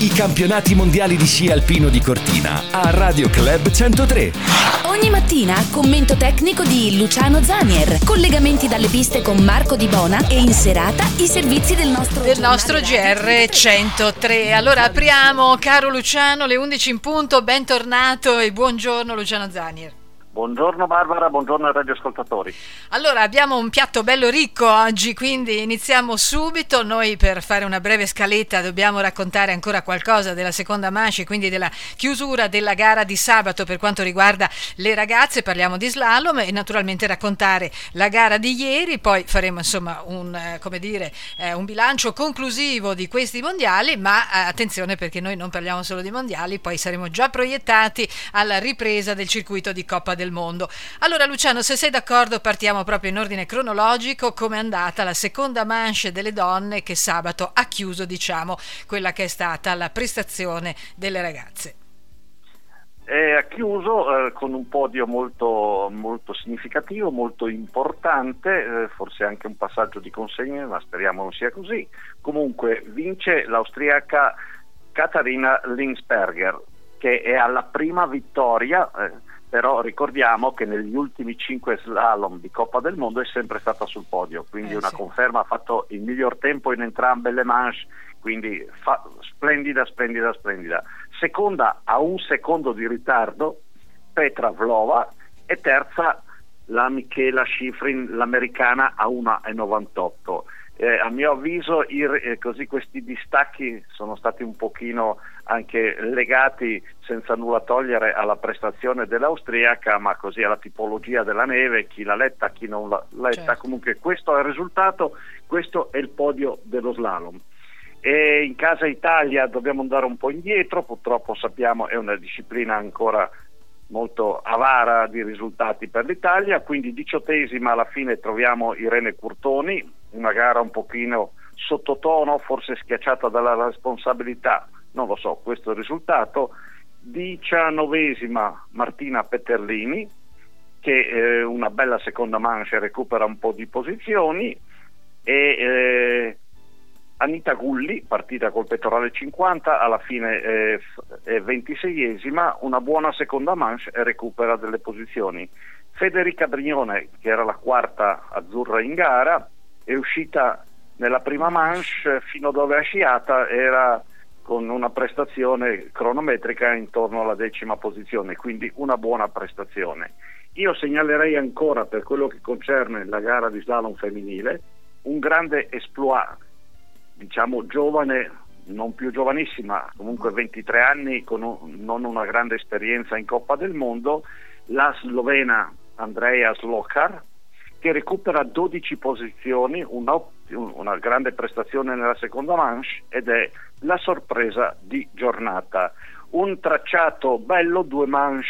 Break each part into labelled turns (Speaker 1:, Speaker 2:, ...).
Speaker 1: i campionati mondiali di sci alpino di Cortina a Radio Club 103.
Speaker 2: Ogni mattina commento tecnico di Luciano Zanier, collegamenti dalle piste con Marco Di Bona e in serata i servizi del nostro
Speaker 3: GR 103. Allora apriamo, caro Luciano, le 11 in punto, bentornato e buongiorno Luciano Zanier.
Speaker 4: Buongiorno Barbara, buongiorno ai radioascoltatori.
Speaker 3: Allora abbiamo un piatto bello ricco oggi, quindi iniziamo subito. Noi per fare una breve scaletta dobbiamo raccontare ancora qualcosa della seconda manche, quindi della chiusura della gara di sabato per quanto riguarda le ragazze. Parliamo di slalom e naturalmente raccontare la gara di ieri, poi faremo insomma un bilancio conclusivo di questi mondiali, ma attenzione perché noi non parliamo solo di mondiali, poi saremo già proiettati alla ripresa del circuito di Coppa del Mondo. Allora Luciano, se sei d'accordo partiamo proprio in ordine cronologico. Come è andata la seconda manche delle donne che sabato ha chiuso, diciamo, quella che è stata la prestazione delle ragazze?
Speaker 4: Ha chiuso con un podio molto, molto significativo, molto importante, forse anche un passaggio di consegne, ma speriamo non sia così. Comunque vince l'austriaca Katharina Linsberger, che è alla prima vittoria, però ricordiamo che negli ultimi 5 slalom di Coppa del Mondo è sempre stata sul podio, quindi una conferma, ha fatto il miglior tempo in entrambe le manche, quindi splendida. Seconda a un secondo di ritardo Petra Vlhova e terza la Michaela Schifrin, l'americana, a 1,98. A mio avviso così questi distacchi sono stati un pochino anche legati, senza nulla togliere alla prestazione dell'austriaca, ma così alla tipologia della neve, chi l'ha letta, chi non l'ha letta. Certo. Comunque questo è il risultato, questo è il podio dello slalom. E in casa Italia dobbiamo andare un po' indietro, purtroppo sappiamo è una disciplina ancora molto avara di risultati per l'Italia, quindi 18ª alla fine troviamo Irene Curtoni, una gara un pochino sottotono, forse schiacciata dalla responsabilità, non lo so, questo è il risultato. 19ª Martina Peterlini, che una bella seconda manche, recupera un po' di posizioni, e Anita Gulli, partita col pettorale 50, alla fine è 26ª, una buona seconda manche e recupera delle posizioni. Federica Brignone, che era la quarta azzurra in gara, è uscita nella prima manche, fino dove ha sciata era con una prestazione cronometrica intorno alla 10ª posizione, quindi una buona prestazione. Io segnalerei ancora, per quello che concerne la gara di slalom femminile, un grande exploit, diciamo giovane, non più giovanissima, comunque 23 anni, con non una grande esperienza in Coppa del Mondo, la slovena Andreea Slokar, che recupera 12 posizioni, una grande prestazione nella seconda manche, ed è la sorpresa di giornata. Un tracciato bello, 2 manche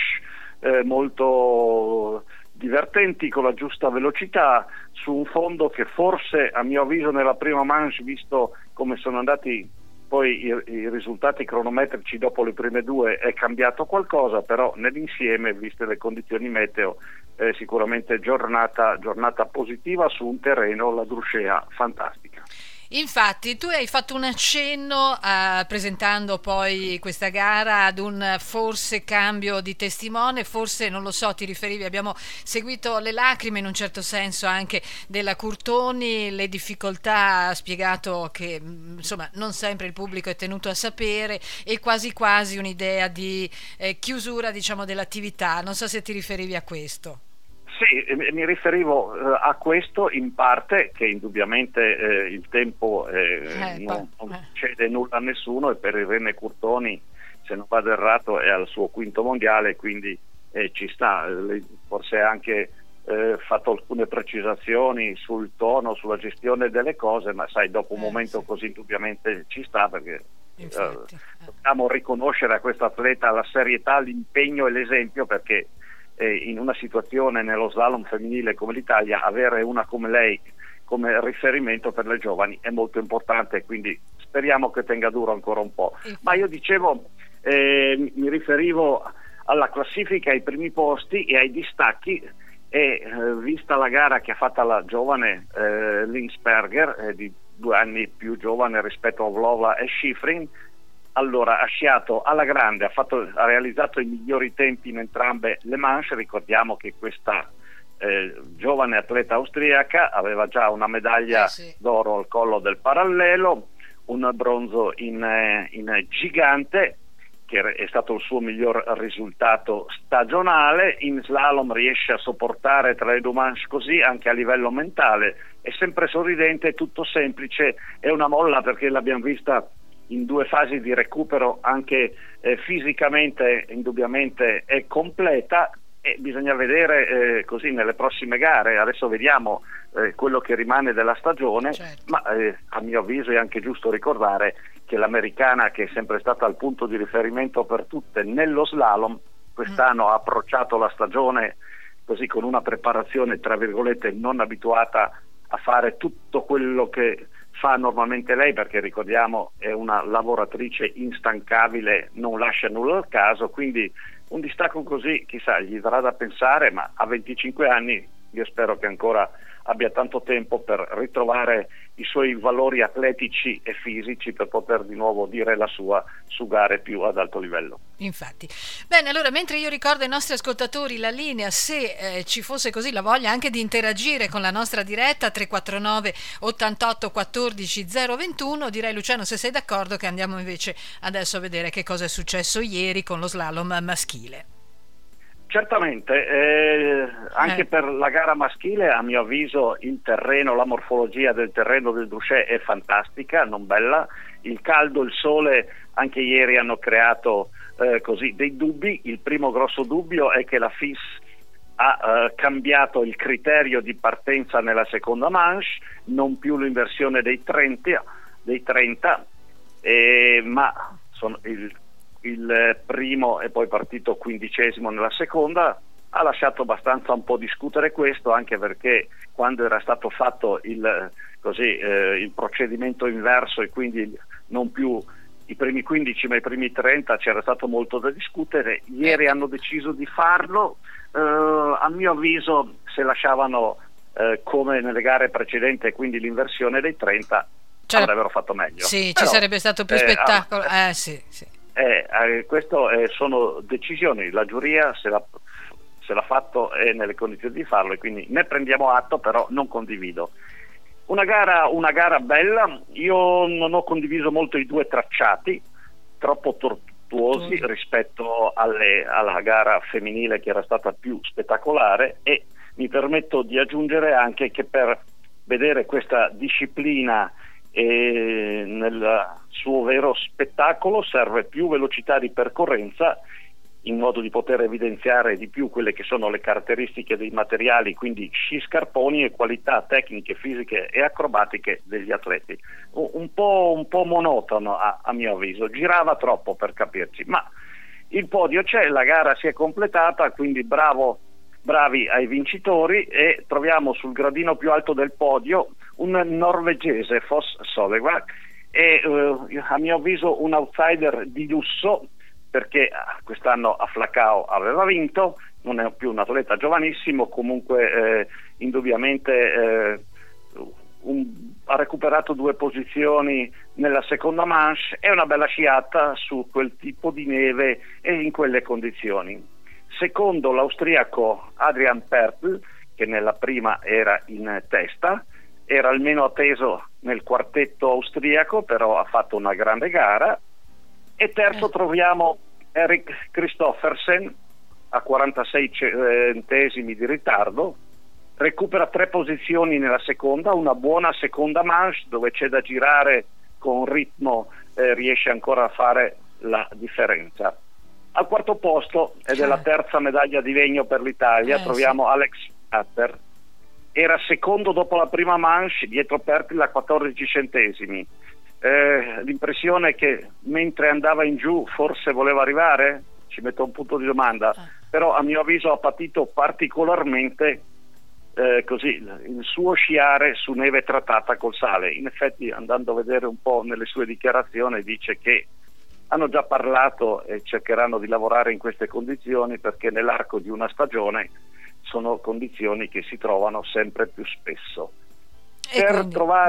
Speaker 4: molto divertenti, con la giusta velocità, su un fondo che forse, a mio avviso, nella prima manche, visto come sono andati poi i risultati cronometrici dopo le prime due, è cambiato qualcosa, però nell'insieme, viste le condizioni meteo, sicuramente giornata positiva su un terreno, la Drucea, fantastica.
Speaker 3: Infatti tu hai fatto un accenno presentando poi questa gara ad un forse cambio di testimone, forse, non lo so, ti riferivi, abbiamo seguito le lacrime in un certo senso anche della Curtoni, le difficoltà, ha spiegato che insomma non sempre il pubblico è tenuto a sapere, e quasi un'idea di chiusura, diciamo, dell'attività. Non so se ti riferivi a questo.
Speaker 4: Sì, mi riferivo a questo in parte, che indubbiamente il tempo non cede nulla a nessuno, e per Irene Curtoni, se non vado errato, è al suo 5º mondiale, quindi ci sta. Forse ha anche fatto alcune precisazioni sul tono, sulla gestione delle cose, ma sai, dopo un momento così indubbiamente ci sta, perché dobbiamo riconoscere a questo atleta la serietà, l'impegno e l'esempio, perché in una situazione nello slalom femminile come l'Italia, avere una come lei come riferimento per le giovani è molto importante, quindi speriamo che tenga duro ancora un po'. Ma io dicevo, mi riferivo alla classifica, ai primi posti e ai distacchi, e vista la gara che ha fatta la giovane Linsberger, di 2 anni più giovane rispetto a Vlhova e Schifrin, Allora, ha sciato alla grande, ha realizzato i migliori tempi in entrambe le manche. Ricordiamo che questa giovane atleta austriaca aveva già una medaglia d'oro al collo del parallelo, un bronzo in gigante, che è stato il suo miglior risultato stagionale. In slalom riesce a sopportare tra le due manche così, anche a livello mentale, è sempre sorridente, è tutto semplice, è una molla perché l'abbiamo vista in 2 fasi di recupero, anche fisicamente indubbiamente è completa, e bisogna vedere così nelle prossime gare. Adesso vediamo quello che rimane della stagione, certo. Ma a mio avviso è anche giusto ricordare che l'americana, che è sempre stata il punto di riferimento per tutte nello slalom, quest'anno ha approcciato la stagione così, con una preparazione tra virgolette non abituata a fare tutto quello che fa normalmente lei, perché ricordiamo è una lavoratrice instancabile, non lascia nulla al caso, quindi un distacco così chissà gli darà da pensare, ma a 25 anni io spero che ancora abbia tanto tempo per ritrovare i suoi valori atletici e fisici per poter di nuovo dire la sua su gare più ad alto livello.
Speaker 3: Infatti. Bene, allora mentre io ricordo ai nostri ascoltatori la linea, se ci fosse così la voglia anche di interagire con la nostra diretta 349 88 14 021, direi Luciano, se sei d'accordo, che andiamo invece adesso a vedere che cosa è successo ieri con lo slalom maschile.
Speaker 4: Certamente, anche per la gara maschile a mio avviso il terreno, la morfologia del terreno del Drouchet è fantastica, non bella. Il caldo, il sole anche ieri hanno creato così dei dubbi. Il primo grosso dubbio è che la FIS ha cambiato il criterio di partenza nella seconda manche, non più l'inversione dei 30, ma sono il primo è poi partito 15° nella seconda. Ha lasciato abbastanza un po' discutere questo, anche perché quando era stato fatto il procedimento inverso, e quindi non più i primi 15 ma i primi 30, c'era stato molto da discutere. Ieri hanno deciso di farlo. A mio avviso, se lasciavano come nelle gare precedenti, quindi l'inversione dei 30, avrebbero fatto meglio.
Speaker 3: Sì, ci sarebbe stato più spettacolo. Sì.
Speaker 4: Questo sono decisioni, la giuria se l'ha fatto è nelle condizioni di farlo, e quindi ne prendiamo atto, però non condivido. Una gara bella. Io non ho condiviso molto i 2 tracciati, troppo tortuosi rispetto alla gara femminile, che era stata più spettacolare, e mi permetto di aggiungere anche che per vedere questa disciplina e nel suo vero spettacolo serve più velocità di percorrenza, in modo di poter evidenziare di più quelle che sono le caratteristiche dei materiali, quindi sci, scarponi, e qualità tecniche, fisiche e acrobatiche degli atleti. Un po' monotono a mio avviso, girava troppo per capirci, ma il podio c'è, la gara si è completata, quindi bravi ai vincitori, e troviamo sul gradino più alto del podio un norvegese, Foss Solveig, e a mio avviso un outsider di lusso, perché quest'anno a Flacao aveva vinto, non è più un atleta giovanissimo, comunque indubbiamente ha recuperato 2 posizioni nella seconda manche, è una bella sciata su quel tipo di neve e in quelle condizioni. Secondo l'austriaco Adrian Pertl, che nella prima era in testa, era il meno atteso nel quartetto austriaco, però ha fatto una grande gara. E terzo troviamo Erik Kristoffersen a 46 centesimi di ritardo, recupera 3 posizioni nella seconda, una buona seconda manche dove c'è da girare con ritmo, riesce ancora a fare la differenza. Al quarto posto, ed è la terza medaglia di legno per l'Italia, troviamo Alex Atter. Era secondo dopo la prima manche, dietro Pertl a 14 centesimi. L'impressione è che mentre andava in giù forse voleva arrivare, ci metto un punto di domanda, però a mio avviso ha patito particolarmente così il suo sciare su neve trattata col sale. In effetti, andando a vedere un po' nelle sue dichiarazioni, dice che hanno già parlato e cercheranno di lavorare in queste condizioni, perché nell'arco di una stagione sono condizioni che si trovano sempre più spesso. Per trovare il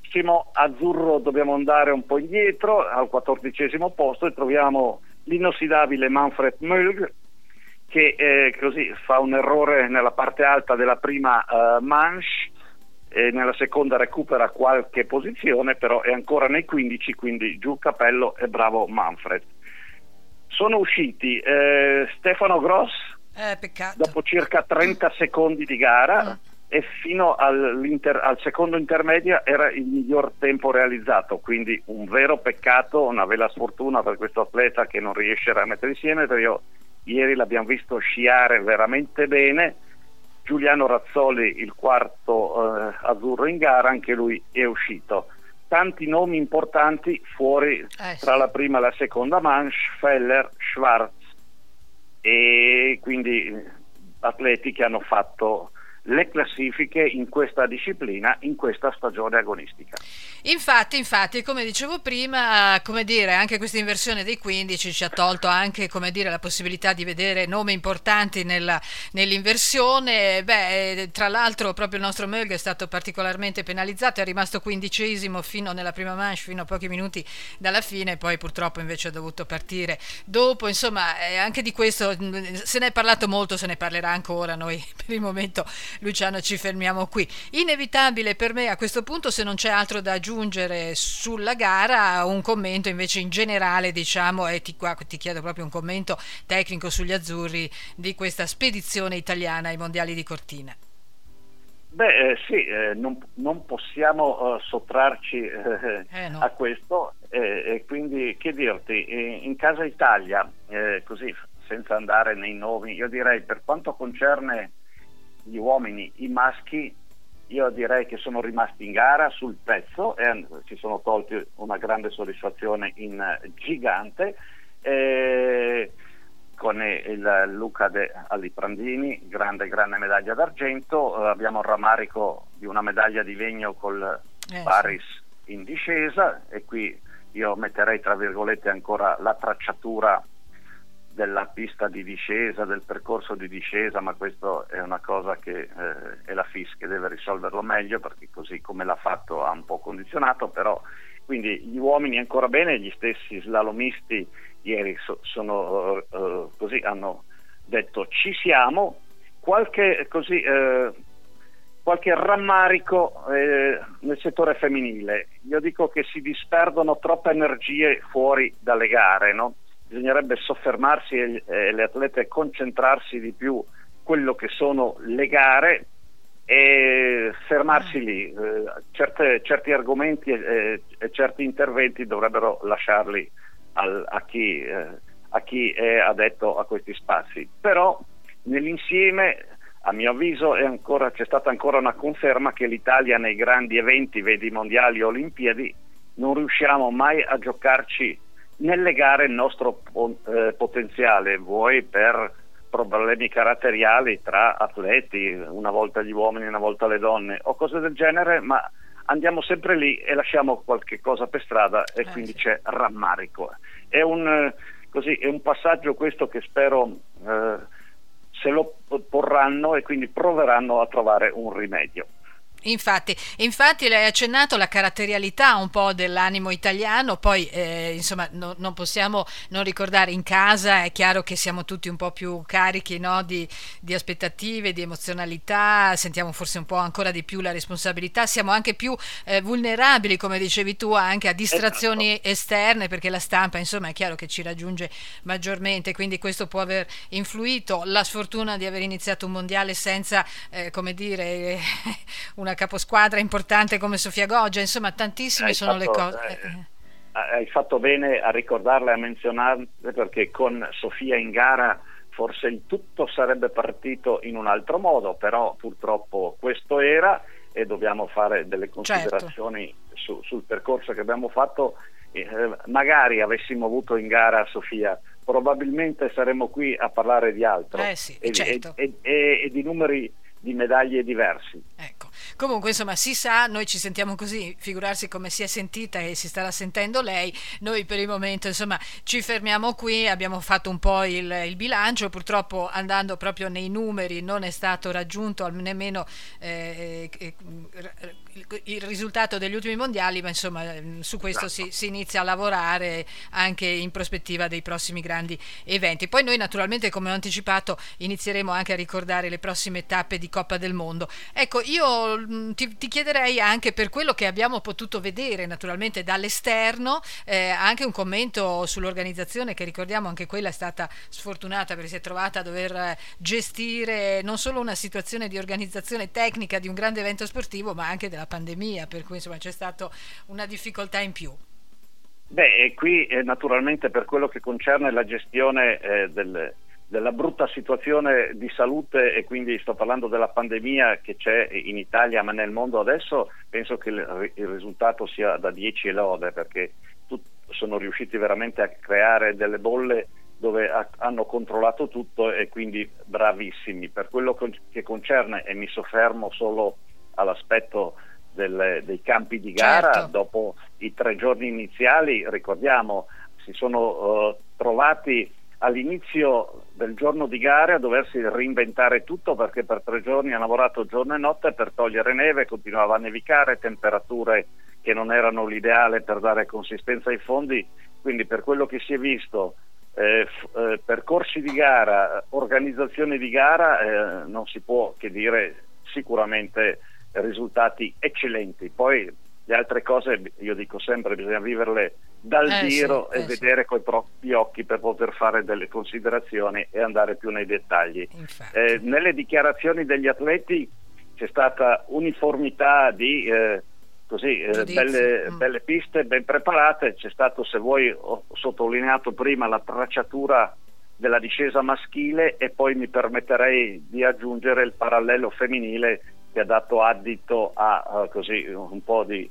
Speaker 4: azzurro dobbiamo andare un po' indietro, al 14° posto, e troviamo l'inossidabile Manfred Mölg, che così fa un errore nella parte alta della prima manche, e nella seconda recupera qualche posizione, però è ancora nei 15, quindi giù cappello e bravo Manfred. Sono usciti Stefano Gross,
Speaker 3: peccato,
Speaker 4: dopo circa 30 secondi di gara, e fino al secondo intermedio era il miglior tempo realizzato, quindi un vero peccato, una vera sfortuna per questo atleta che non riesce a mettere insieme, perché ieri l'abbiamo visto sciare veramente bene. Giuliano Razzoli, il quarto azzurro in gara, anche lui è uscito. Tanti nomi importanti fuori tra la prima e la seconda manche, Feller, Schwarz, e quindi atleti che hanno fatto le classifiche in questa disciplina, in questa stagione agonistica.
Speaker 3: Infatti, come dicevo prima, come dire, anche questa inversione dei 15 ci ha tolto anche, come dire, la possibilità di vedere nomi importanti nell'inversione. Tra l'altro proprio il nostro Mölg è stato particolarmente penalizzato, è rimasto 15° fino nella prima manche, fino a pochi minuti dalla fine, poi purtroppo invece è dovuto partire dopo. Insomma, anche di questo se ne è parlato molto, se ne parlerà ancora. Noi per il momento, Luciano, ci fermiamo qui. Inevitabile per me a questo punto, se non c'è altro da aggiungere sulla gara, un commento invece in generale, diciamo, e ti chiedo proprio un commento tecnico sugli azzurri di questa spedizione italiana ai mondiali di Cortina.
Speaker 4: Non possiamo sottrarci
Speaker 3: No.
Speaker 4: a questo, e quindi che dirti, in casa Italia, così senza andare nei nomi, io direi, per quanto concerne gli uomini, i maschi, io direi che sono rimasti in gara sul pezzo e si sono tolti una grande soddisfazione in gigante, con il Luca Aliprandini, grande medaglia d'argento. Abbiamo il rammarico di una medaglia di legno col Paris in discesa, e qui io metterei tra virgolette ancora la tracciatura della pista di discesa, del percorso di discesa, ma questo è una cosa che è la FIS che deve risolverlo meglio, perché così come l'ha fatto ha un po' condizionato. Però quindi gli uomini ancora bene, gli stessi slalomisti ieri così hanno detto ci siamo. Qualche rammarico nel settore femminile. Io dico che si disperdono troppe energie fuori dalle gare, no? Bisognerebbe soffermarsi e le atlete concentrarsi di più quello che sono le gare e fermarsi lì. Certi argomenti e certi interventi dovrebbero lasciarli a chi è addetto a questi spazi. Però nell'insieme, a mio avviso, c'è stata ancora una conferma che l'Italia nei grandi eventi, vedi mondiali o olimpiadi, non riusciamo mai a giocarci nelle gare il nostro potenziale, vuoi per problemi caratteriali tra atleti, una volta gli uomini, una volta le donne o cose del genere, ma andiamo sempre lì e lasciamo qualche cosa per strada, e quindi c'è rammarico. È un passaggio questo che spero se lo porranno e quindi proveranno a trovare un rimedio.
Speaker 3: Infatti lei ha accennato la caratterialità un po' dell'animo italiano, poi insomma non possiamo non ricordare, in casa è chiaro che siamo tutti un po' più carichi, no? di aspettative, di emozionalità, sentiamo forse un po' ancora di più la responsabilità, siamo anche più vulnerabili, come dicevi tu, anche a distrazioni esterne, perché la stampa insomma è chiaro che ci raggiunge maggiormente, quindi questo può aver influito. La sfortuna di aver iniziato un mondiale senza come dire una caposquadra importante come Sofia Goggia, insomma tantissime sono le cose.
Speaker 4: Hai fatto bene a ricordarle, a menzionarle, perché con Sofia in gara forse il tutto sarebbe partito in un altro modo, però purtroppo questo era, e dobbiamo fare delle considerazioni sul percorso che abbiamo fatto. Magari avessimo avuto in gara Sofia, probabilmente saremmo qui a parlare di altro,
Speaker 3: Certo.
Speaker 4: e di numeri di medaglie diversi.
Speaker 3: Ecco, Comunque insomma si sa, noi ci sentiamo così, figurarsi come si è sentita e si starà sentendo lei. Noi per il momento insomma ci fermiamo qui, abbiamo fatto un po' il bilancio, purtroppo andando proprio nei numeri non è stato raggiunto nemmeno il risultato degli ultimi mondiali, ma insomma su questo si inizia a lavorare anche in prospettiva dei prossimi grandi eventi. Poi noi naturalmente, come ho anticipato, inizieremo anche a ricordare le prossime tappe di Coppa del Mondo. Ecco, io ti chiederei anche, per quello che abbiamo potuto vedere naturalmente dall'esterno, anche un commento sull'organizzazione, che ricordiamo anche quella è stata sfortunata perché si è trovata a dover gestire non solo una situazione di organizzazione tecnica di un grande evento sportivo, ma anche della pandemia, per cui insomma c'è stata una difficoltà in più.
Speaker 4: Beh, qui naturalmente per quello che concerne la gestione della brutta situazione di salute, e quindi sto parlando della pandemia che c'è in Italia ma nel mondo adesso, penso che il risultato sia da 10 lode, perché sono riusciti veramente a creare delle bolle dove hanno controllato tutto, e quindi bravissimi. Per quello che concerne, e mi soffermo solo all'aspetto dei campi di gara,
Speaker 3: certo.
Speaker 4: Dopo i 3 giorni iniziali, ricordiamo, si sono trovati all'inizio del giorno di gara a doversi reinventare tutto, perché per 3 giorni hanno lavorato giorno e notte per togliere neve, continuava a nevicare, temperature che non erano l'ideale per dare consistenza ai fondi. Quindi per quello che si è visto, percorsi di gara, organizzazione di gara, non si può che dire sicuramente risultati eccellenti. Poi le altre cose, io dico sempre, bisogna viverle dal giro e vedere coi propri occhi per poter fare delle considerazioni e andare più nei dettagli. Nelle dichiarazioni degli atleti c'è stata uniformità di belle piste ben preparate. C'è stato, se vuoi, ho sottolineato prima la tracciatura della discesa maschile, e poi mi permetterei di aggiungere il parallelo femminile, che ha dato addito a così un po' di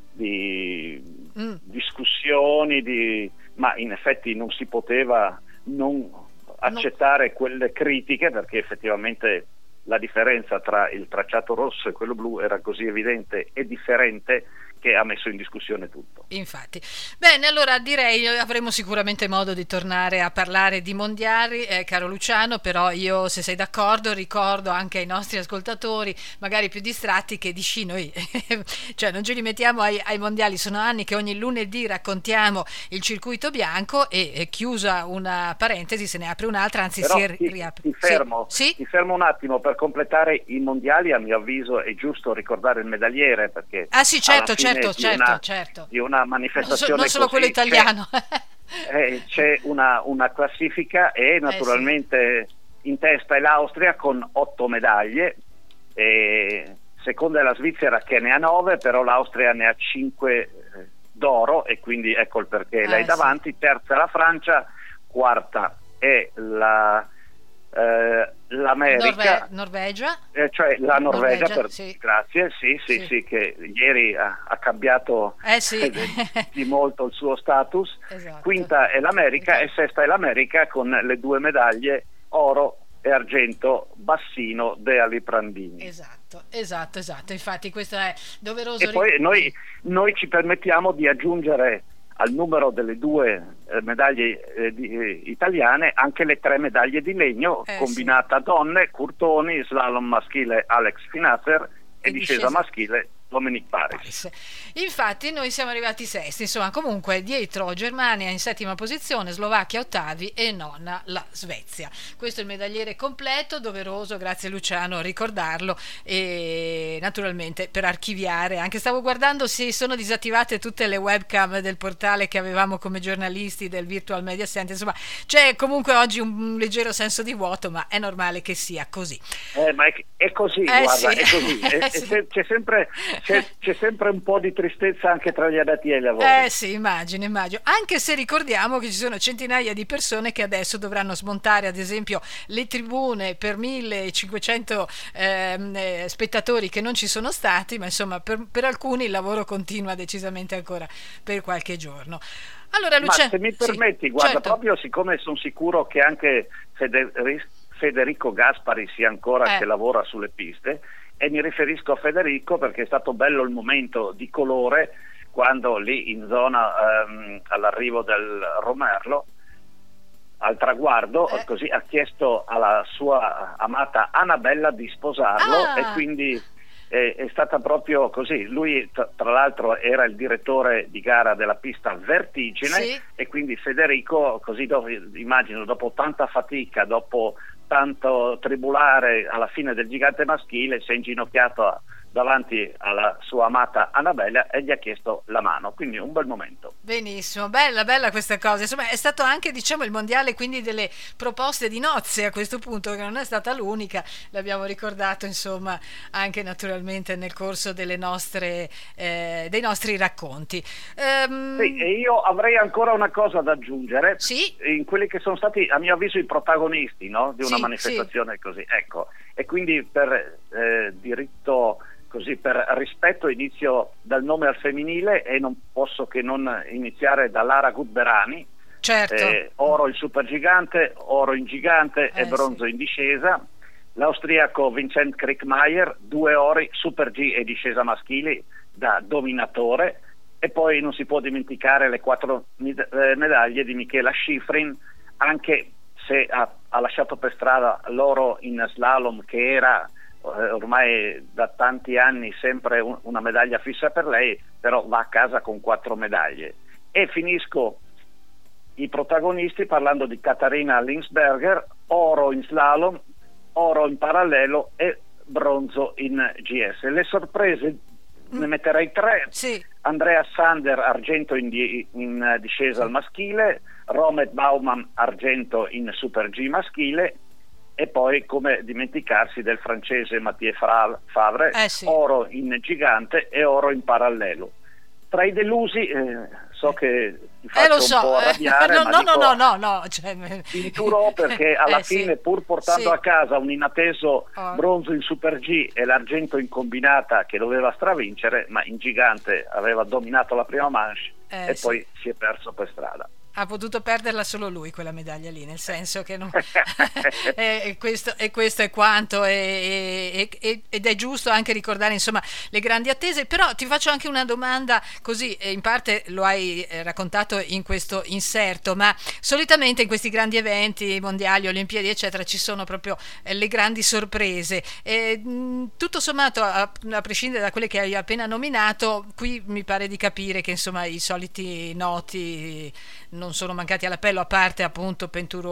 Speaker 4: discussioni, ma in effetti non si poteva non accettare quelle critiche, perché effettivamente la differenza tra il tracciato rosso e quello blu era così evidente e differente che ha messo in discussione tutto.
Speaker 3: Infatti. Bene, allora direi avremo sicuramente modo di tornare a parlare di mondiali, caro Luciano, però io, se sei d'accordo, ricordo anche ai nostri ascoltatori, magari più distratti, che di sci noi cioè non ci rimettiamo ai mondiali. Sono anni che ogni lunedì raccontiamo il circuito bianco, e chiusa una parentesi se ne apre un'altra, anzi
Speaker 4: però
Speaker 3: si riapre.
Speaker 4: Ti fermo un attimo. Per completare i mondiali, a mio avviso è giusto ricordare il medagliere, perché
Speaker 3: certo
Speaker 4: di una manifestazione
Speaker 3: non solo quello italiano.
Speaker 4: C'è una classifica, e naturalmente in testa è l'Austria con 8 medaglie, e seconda è la Svizzera che ne ha 9, però l'Austria ne ha 5 d'oro, e quindi ecco il perché lei davanti. Terza è la Francia, quarta è l'America,
Speaker 3: Norvegia,
Speaker 4: cioè la Norvegia, grazie,
Speaker 3: sì,
Speaker 4: che ieri ha cambiato di molto il suo status.
Speaker 3: Esatto.
Speaker 4: Quinta è l'America, e sesta è l'America con le 2 medaglie oro e argento, Bassino, Dea Liprandini.
Speaker 3: Esatto, infatti questo è doveroso.
Speaker 4: E poi noi ci permettiamo di aggiungere al numero delle 2 medaglie italiane anche le 3 medaglie di legno, combinata donne, Curtoni, slalom maschile Alex Finazer e discesa maschile Dominic Paris.
Speaker 3: Infatti noi siamo arrivati sesti, insomma, comunque dietro Germania in settima posizione, Slovacchia ottavi e nona la Svezia. Questo è il medagliere completo, doveroso, grazie Luciano, ricordarlo, e naturalmente per archiviare, anche stavo guardando, si sono disattivate tutte le webcam del portale che avevamo come giornalisti del Virtual Media Center, insomma c'è comunque oggi un leggero senso di vuoto, ma è normale che sia così.
Speaker 4: Ma è così, guarda, è così. C'è sempre un po' di tristezza anche tra gli addetti ai lavori.
Speaker 3: Immagino, anche se ricordiamo che ci sono centinaia di persone che adesso dovranno smontare, ad esempio, le tribune per 1500 spettatori che non ci sono stati, ma insomma per alcuni il lavoro continua decisamente ancora per qualche giorno. Allora, Luciano,
Speaker 4: ma se mi permetti, guarda, certo. Proprio siccome sono sicuro che anche Federico Gaspari sia ancora che lavora sulle piste, e mi riferisco a Federico perché è stato bello il momento di colore quando lì in zona all'arrivo del Romerlo al traguardo così ha chiesto alla sua amata Annabella di sposarlo, e quindi è stata proprio così. Lui tra l'altro era il direttore di gara della pista Vertigine, sì. E quindi Federico, così immagino dopo tanta fatica, dopo tanto tribulare, alla fine del gigante maschile si è inginocchiato davanti alla sua amata Annabella e gli ha chiesto la mano, quindi un bel momento.
Speaker 3: Benissimo, bella questa cosa. Insomma, è stato anche, diciamo, il mondiale quindi delle proposte di nozze a questo punto, che non è stata l'unica, l'abbiamo ricordato insomma anche naturalmente nel corso delle nostre dei nostri racconti.
Speaker 4: Sì, e io avrei ancora una cosa da aggiungere,
Speaker 3: sì?
Speaker 4: In quelli che sono stati a mio avviso i protagonisti, no? Di una
Speaker 3: sì,
Speaker 4: manifestazione,
Speaker 3: sì.
Speaker 4: Così, ecco, e quindi per diritto, così per rispetto inizio dal nome al femminile e non posso che non iniziare da Lara Gutberami.
Speaker 3: Certo.
Speaker 4: Oro in supergigante, oro in gigante e bronzo in discesa. L'austriaco Vincent Krickmayer, 2 ori super G e discesa maschili da dominatore, e poi non si può dimenticare le 4 medaglie di Michela Schifrin, anche se ha lasciato per strada l'oro in slalom, che era ormai da tanti anni sempre una medaglia fissa per lei, però va a casa con 4 medaglie. E finisco i protagonisti parlando di Katharina Linsberger, oro in slalom, oro in parallelo e bronzo in GS. Le sorprese ne metterei 3.
Speaker 3: Sì.
Speaker 4: Andrea Sander, argento in discesa al maschile, Romet Baumann, argento in super G maschile, e poi come dimenticarsi del francese Mathieu Favre,
Speaker 3: sì.
Speaker 4: Oro in gigante e oro in parallelo. Tra i delusi so che ti faccio un po' arrabbiare,
Speaker 3: no, cioè,
Speaker 4: inturo perché alla fine
Speaker 3: sì.
Speaker 4: pur portando a casa un inatteso bronzo in super G e l'argento in combinata che doveva stravincere, ma in gigante aveva dominato la prima manche e poi si è perso per strada.
Speaker 3: Ha potuto perderla solo lui quella medaglia lì, nel senso che non... questo è quanto, ed è giusto anche ricordare insomma le grandi attese. Però ti faccio anche una domanda, così in parte lo hai raccontato in questo inserto, ma solitamente in questi grandi eventi mondiali, Olimpiadi eccetera ci sono proprio le grandi sorprese, tutto sommato a prescindere da quelle che hai appena nominato, qui mi pare di capire che insomma i soliti noti non sono mancati all'appello, a parte appunto Penturò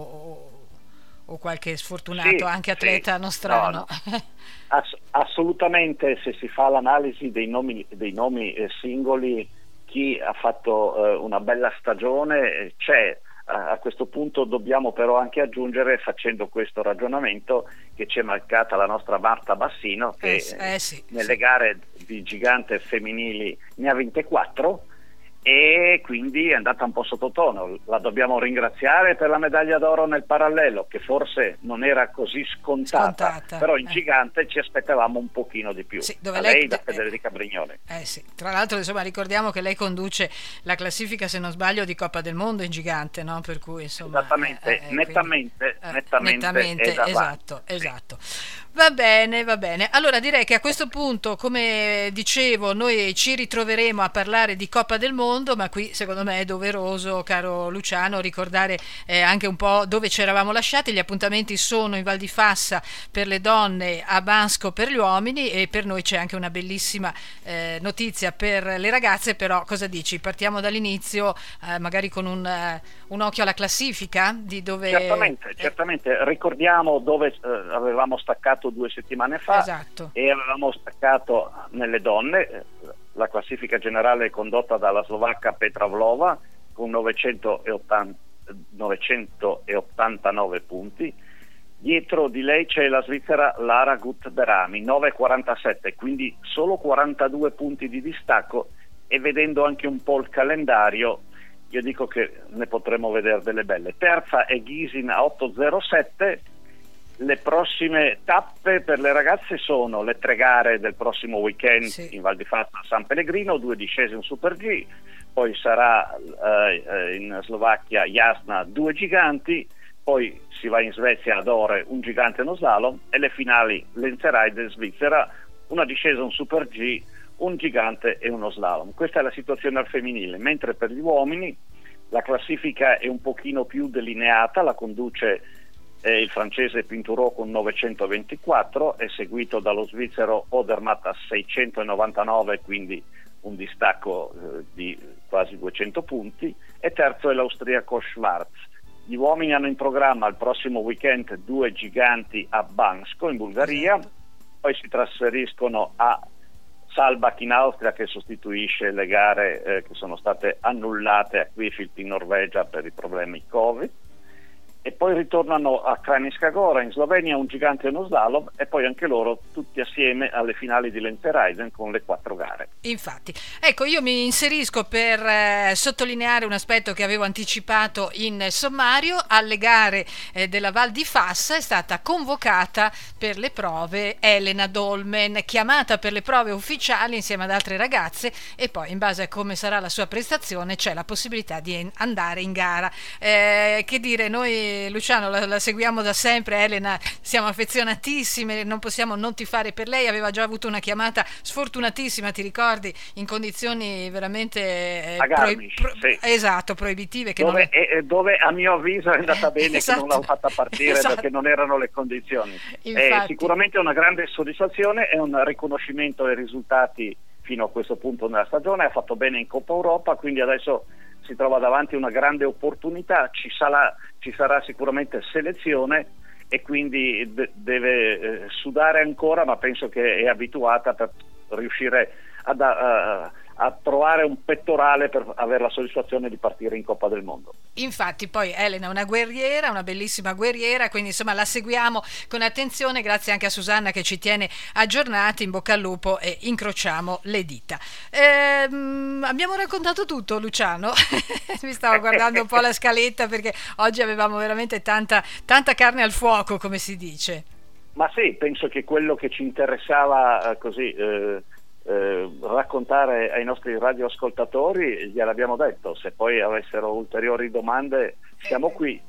Speaker 3: o qualche sfortunato anche atleta nostrano.
Speaker 4: No. Assolutamente, se si fa l'analisi dei nomi singoli, chi ha fatto una bella stagione c'è. A questo punto dobbiamo però anche aggiungere, facendo questo ragionamento, che c'è mancata la nostra Marta Bassino, che nelle gare di gigante femminili ne ha 24 e quindi è andata un po' sottotono. La dobbiamo ringraziare per la medaglia d'oro nel parallelo, che forse non era così scontata. Però in gigante ci aspettavamo un pochino di più, da lei da Federica Brignone.
Speaker 3: Tra l'altro insomma ricordiamo che lei conduce la classifica, se non sbaglio, di Coppa del Mondo in gigante, no? Per cui insomma
Speaker 4: nettamente
Speaker 3: esatto. Va bene. Allora direi che a questo punto, come dicevo, noi ci ritroveremo a parlare di Coppa del Mondo, ma qui secondo me è doveroso, caro Luciano, ricordare anche un po' dove ci eravamo lasciati. Gli appuntamenti sono in Val di Fassa per le donne, a Bansco per gli uomini, e per noi c'è anche una bellissima notizia per le ragazze. Però cosa dici? Partiamo dall'inizio, magari con un occhio alla classifica di dove...
Speaker 4: Certamente. Ricordiamo dove avevamo staccato 2 settimane fa.
Speaker 3: Esatto. E
Speaker 4: avevamo staccato nelle donne. La classifica generale è condotta dalla slovacca Petra Vlhova con 989 punti. Dietro di lei c'è la svizzera Lara Gutberami, 9,47, quindi solo 42 punti di distacco, e vedendo anche un po' il calendario io dico che ne potremo vedere delle belle. Terza è Ghisin a 8,07. Le prossime tappe per le ragazze sono le 3 gare del prossimo weekend in Val di Fassa, San Pellegrino, 2 discese in Super G, poi sarà in Slovacchia Jasna 2 giganti, poi si va in Svezia ad Ore, un gigante e uno slalom, e le finali Lenzerheide Svizzera, una discesa, un Super G, un gigante e uno slalom. Questa è la situazione al femminile, mentre per gli uomini la classifica è un pochino più delineata, la conduce il francese Pinturault con 924, è seguito dallo svizzero Odermatt a 699, quindi un distacco di quasi 200 punti, e terzo è l'austriaco Schwarz. Gli uomini hanno in programma il prossimo weekend 2 giganti a Bansko in Bulgaria, poi si trasferiscono a Saalbach in Austria, che sostituisce le gare che sono state annullate a Kvifilp in Norvegia per i problemi Covid, e poi ritornano a Krajinska Gora in Slovenia, un gigante e uno slalom, e poi anche loro tutti assieme alle finali di Lenzerheide con le 4 gare.
Speaker 3: Infatti, ecco, io mi inserisco per sottolineare un aspetto che avevo anticipato in sommario. Alle gare della Val di Fassa è stata convocata per le prove Elena Dolmen, chiamata per le prove ufficiali insieme ad altre ragazze, e poi in base a come sarà la sua prestazione c'è la possibilità di andare in gara. Che dire, noi Luciano la seguiamo da sempre, Elena, siamo affezionatissime, non possiamo non tifare per lei. Aveva già avuto una chiamata sfortunatissima, ti ricordi, in condizioni veramente
Speaker 4: sì.
Speaker 3: Esatto, proibitive, che
Speaker 4: dove a mio avviso è andata bene,
Speaker 3: esatto.
Speaker 4: Che non l'ho fatta partire, esatto. Perché non erano le condizioni. È sicuramente una grande soddisfazione, è un riconoscimento ai risultati fino a questo punto nella stagione, ha fatto bene in Coppa Europa, quindi adesso si trova davanti una grande opportunità, ci sarà sicuramente selezione, e quindi deve sudare ancora, ma penso che è abituata per riuscire a trovare un pettorale per avere la soddisfazione di partire in Coppa del Mondo.
Speaker 3: Infatti poi Elena è una guerriera, una bellissima guerriera, quindi insomma la seguiamo con attenzione, grazie anche a Susanna che ci tiene aggiornati. In bocca al lupo e incrociamo le dita. Abbiamo raccontato tutto, Luciano. Mi stavo guardando un po' la scaletta, perché oggi avevamo veramente tanta carne al fuoco, come si dice.
Speaker 4: Ma sì, penso che quello che ci interessava raccontare ai nostri radioascoltatori gliel'abbiamo detto. Se poi avessero ulteriori domande siamo qui,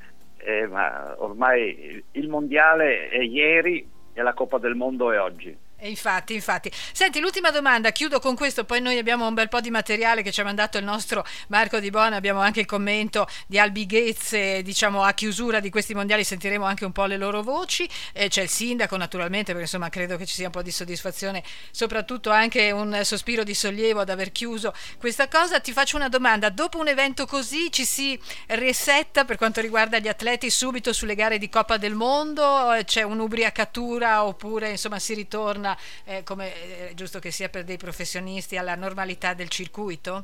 Speaker 4: ma ormai il mondiale è ieri e la Coppa del Mondo è oggi.
Speaker 3: Infatti. Senti, l'ultima domanda, chiudo con questo, poi noi abbiamo un bel po' di materiale che ci ha mandato il nostro Marco Di Bona, abbiamo anche il commento di Albi Ghezze, diciamo a chiusura di questi mondiali sentiremo anche un po' le loro voci, c'è il sindaco naturalmente, perché insomma credo che ci sia un po' di soddisfazione, soprattutto anche un sospiro di sollievo ad aver chiuso questa cosa. Ti faccio una domanda: dopo un evento così ci si resetta per quanto riguarda gli atleti subito sulle gare di Coppa del Mondo? C'è un'ubriacatura oppure insomma si ritorna come è giusto che sia per dei professionisti alla normalità del circuito?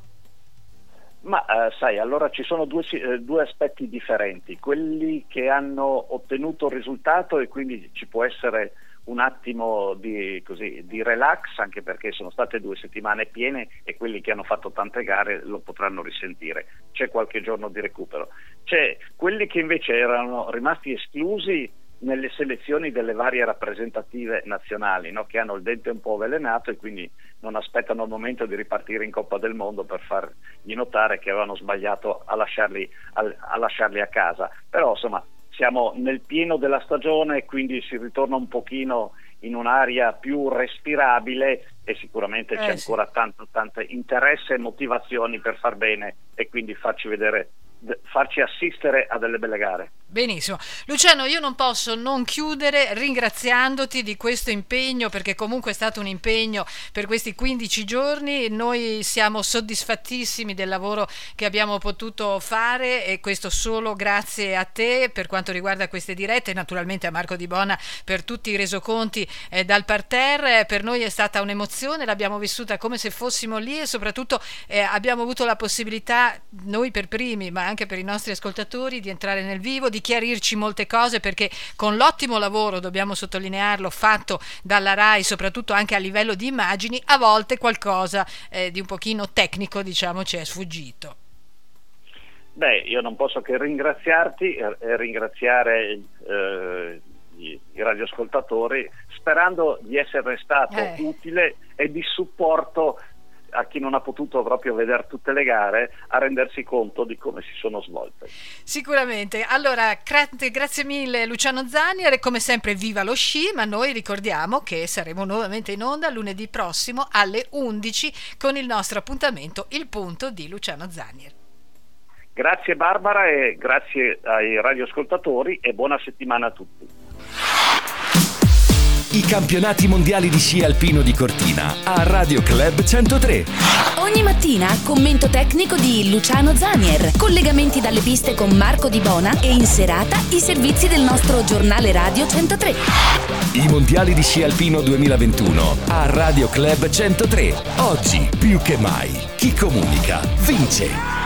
Speaker 4: Ma sai, allora ci sono due aspetti differenti: quelli che hanno ottenuto il risultato, e quindi ci può essere un attimo di relax, anche perché sono state 2 settimane piene, e quelli che hanno fatto tante gare lo potranno risentire, c'è qualche giorno di recupero. C'è quelli che invece erano rimasti esclusi nelle selezioni delle varie rappresentative nazionali, no? Che hanno il dente un po' avvelenato e quindi non aspettano il momento di ripartire in Coppa del Mondo per fargli notare che avevano sbagliato a lasciarli a casa. Però insomma siamo nel pieno della stagione, quindi si ritorna un pochino in un'area più respirabile, e sicuramente c'è ancora tanto interesse e motivazioni per far bene, e quindi farci assistere a delle belle gare.
Speaker 3: Benissimo. Luciano, io non posso non chiudere ringraziandoti di questo impegno, perché comunque è stato un impegno per questi 15 giorni. Noi siamo soddisfattissimi del lavoro che abbiamo potuto fare, e questo solo grazie a te per quanto riguarda queste dirette, e naturalmente a Marco Di Bona per tutti i resoconti dal parterre. Per noi è stata un'emozione, l'abbiamo vissuta come se fossimo lì, e soprattutto abbiamo avuto la possibilità, noi per primi ma anche per i nostri ascoltatori, di entrare nel vivo, di chiarirci molte cose, perché con l'ottimo lavoro, dobbiamo sottolinearlo, fatto dalla RAI, soprattutto anche a livello di immagini, a volte qualcosa di un pochino tecnico, diciamo, ci è sfuggito.
Speaker 4: Beh, io non posso che ringraziarti e ringraziare i radioascoltatori, sperando di essere stato utile e di supporto a chi non ha potuto proprio vedere tutte le gare a rendersi conto di come si sono svolte.
Speaker 3: Sicuramente. Allora, grazie mille Luciano Zanier, e come sempre viva lo sci, ma noi ricordiamo che saremo nuovamente in onda lunedì prossimo alle 11 con il nostro appuntamento Il Punto di Luciano Zanier.
Speaker 4: Grazie Barbara e grazie ai radioascoltatori e buona settimana a tutti.
Speaker 1: I campionati mondiali di sci alpino di Cortina a Radio Club 103.
Speaker 2: Ogni mattina commento tecnico di Luciano Zanier, collegamenti dalle piste con Marco Di Bona e in serata i servizi del nostro giornale Radio 103.
Speaker 1: I mondiali di sci alpino 2021 a Radio Club 103. Oggi più che mai chi comunica vince.